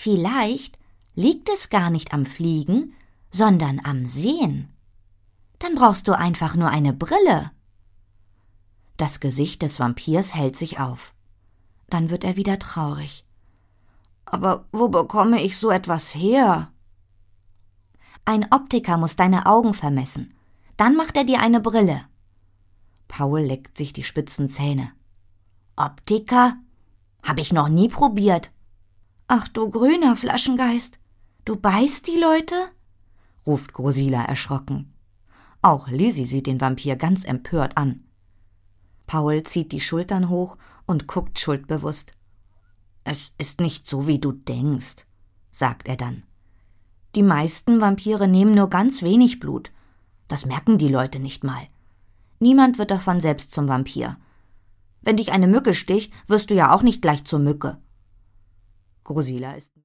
Vielleicht liegt es gar nicht am Fliegen, sondern am Sehen. Dann brauchst du einfach nur eine Brille. Das Gesicht des Vampirs hält sich auf. Dann wird er wieder traurig. Aber wo bekomme ich so etwas her? Ein Optiker muss deine Augen vermessen. Dann macht er dir eine Brille. Paul leckt sich die spitzen Zähne. Optiker? Hab ich noch nie probiert. Ach du grüner Flaschengeist, du beißt die Leute? Ruft Grosila erschrocken. Auch Lisi sieht den Vampir ganz empört an. Paul zieht die Schultern hoch und guckt schuldbewusst. Es ist nicht so, wie du denkst, sagt er dann. Die meisten Vampire nehmen nur ganz wenig Blut. Das merken die Leute nicht mal. Niemand wird davon selbst zum Vampir. Wenn dich eine Mücke sticht, wirst du ja auch nicht gleich zur Mücke. Grosila ist